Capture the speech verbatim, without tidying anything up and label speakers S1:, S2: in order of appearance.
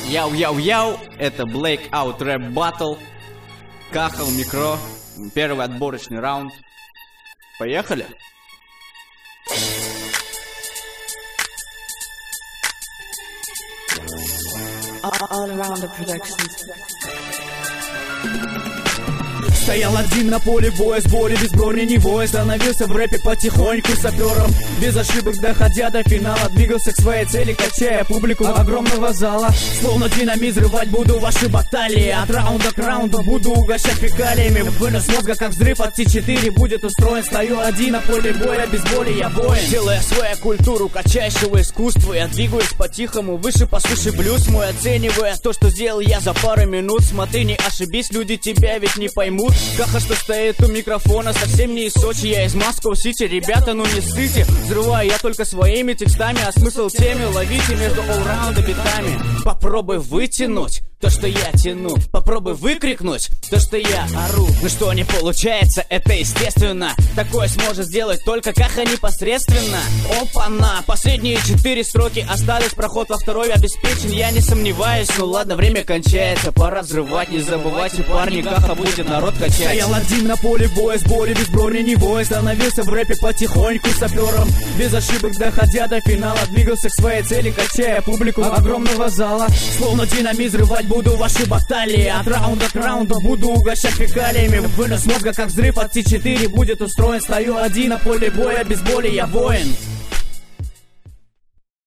S1: Яу-яу-яу, это Blackout Rap Battle. Кахал, микро, первый отборочный раунд. Поехали!
S2: All around the productions.
S3: Стоял один на поле боя, с боли без брони не воя. Становился в рэпе потихоньку сапером, без ошибок доходя до финала. Двигался к своей цели, качая публику огромного зала. Словно динамит, взрывать буду ваши баталии. От раунда к раунду буду угощать фекалиями. Вынос мозга, как взрыв от Ти четыре будет устроен. Стою один на поле боя, без боли я воин. Делая свою культуру качающего искусства, я двигаюсь по-тихому, выше по суше блюз мой. Оценивая то, что сделал я за пару минут. Смотри, не ошибись, люди тебя ведь не поймут. Каха, что стоит у микрофона, совсем не из Сочи, я из Москва-Сити. Ребята, ну не ссыте, взрываю я только своими текстами, а смысл теме ловите между олл-раунда битами. Попробуй вытянуть то, что я тяну, попробуй выкрикнуть то, что я ору. Ну что не получается, это естественно. Такое сможет сделать только Каха непосредственно. Опа-на, последние четыре строки остались, проход во второй обеспечен, я не сомневаюсь. Ну ладно, время кончается, пора взрывать. Не забывайте, парни, Каха будет народ качать. Стоял один на поле боя, с боли без брони не воя. Становился в рэпе потихоньку сапером, без ошибок доходя до финала. Двигался к своей цели, качая публику огромного зала. Словно динамит, взрывать буду ваши баталии. От раунда к раунду буду угощать фекалиями. Вынос мозга, как взрыв от Ти четыре будет устроен. Стою один на поле боя, без боли я воин.